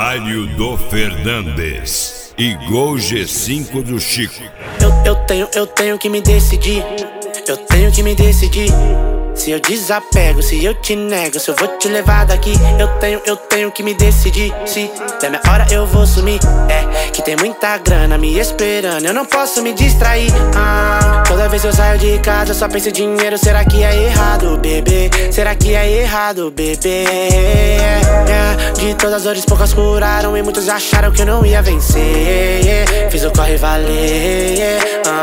Trabalho do Fernandes e Gol G5 do Chico. Eu tenho que me decidir. Eu tenho que me decidir. Se eu desapego, se eu te nego, se eu vou te levar daqui. Eu tenho que me decidir. Se der minha hora eu vou sumir. É que tem muita grana me esperando, eu não posso me distrair. Toda vez eu saio de casa eu só penso em dinheiro. Será que é errado, bebê? Será que é errado, bebê? De todas as dores poucas curaram e muitos acharam que eu não ia vencer. Fiz o corre valer.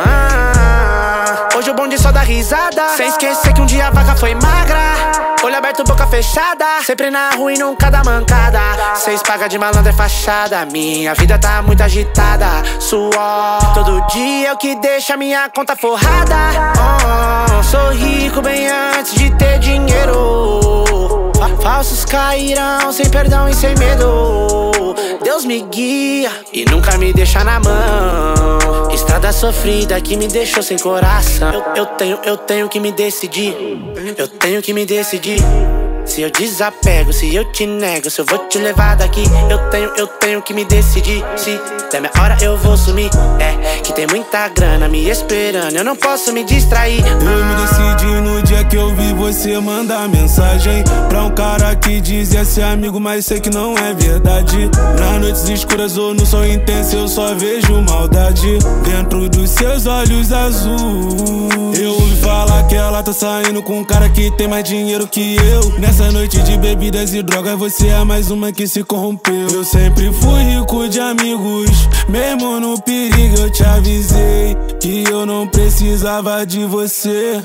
Hoje o bonde só dá risada, sem esquecer que um dia a vaca foi magra. Olho aberto, boca fechada, sempre na rua e nunca dá mancada. Cês paga de malandro é fachada, minha vida tá muito agitada. Suor, todo dia é o que deixa minha conta forrada. Sou rico bem antes de ter dinheiro. Falsos cairão sem perdão e sem medo. Deus me guia e nunca me deixa na mão. Estrada sofrida que me deixou sem coração. Eu tenho que me decidir. Eu tenho que me decidir. Se eu desapego, se eu te nego, se eu vou te levar daqui. Eu tenho que me decidir. Se der minha hora eu vou sumir. É que tem muita grana me esperando, eu não posso me distrair. Eu me decidi no dia que eu vi você mandar mensagem pra um cara que dizia ser amigo, mas sei que não é verdade. Nas noites escuras ou no sol intenso eu só vejo maldade dentro dos seus olhos azuis. Eu ouvi falar que ela tá saindo com um cara que tem mais dinheiro que eu. Nessa noite de bebidas e drogas você é mais uma que se corrompeu. Eu sempre fui rico de amigos, mesmo no perigo eu te avisei que eu não precisava de você.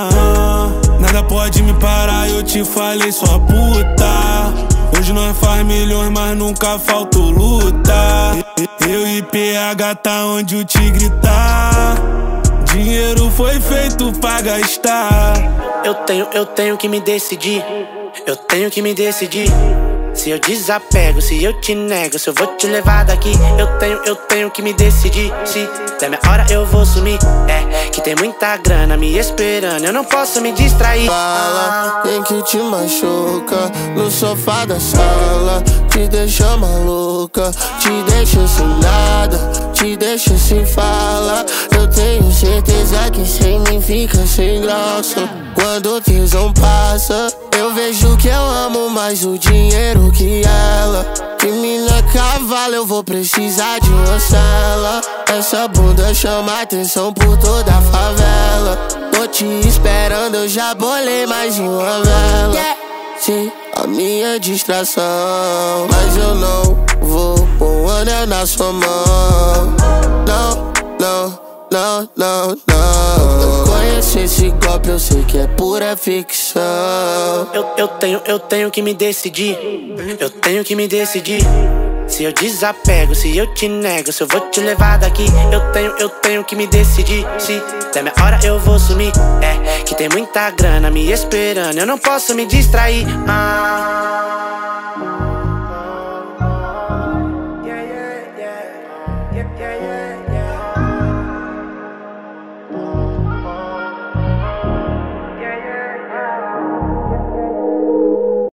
Nada pode me parar, eu te falei, sua puta. Hoje nós faz milhões, mas nunca faltou luta. Eu e PH tá onde o tigre tá. Dinheiro foi feito pra gastar. Eu tenho que me decidir. Eu tenho que me decidir. Se eu desapego, se eu te nego, se eu vou te levar daqui. Eu tenho que me decidir. Se der minha hora eu vou sumir. É que tem muita grana me esperando, eu não posso me distrair. Fala, quem que te machuca no sofá da sala, te deixa maluca, te deixa sem nada, te deixa sem fala. Eu tenho certeza que sem mim fica sem graça. Quando o tesão passa, eu vejo que eu amo mais o dinheiro que ela. Que mina cavalo, eu vou precisar de uma cela. Essa bunda chama atenção por toda a favela. Tô te esperando, eu já bolei mais de uma vela. Sim, a minha distração, mas eu não vou pôr um anel na sua mão. Não, não, não, não, não. Eu conheço esse golpe, eu sei que é pura ficção. Eu tenho que me decidir. Eu tenho que me decidir. Se eu desapego, se eu te nego, se eu vou te levar daqui. Eu tenho que me decidir. Se der minha hora eu vou sumir. É que tem muita grana me esperando, eu não posso me distrair.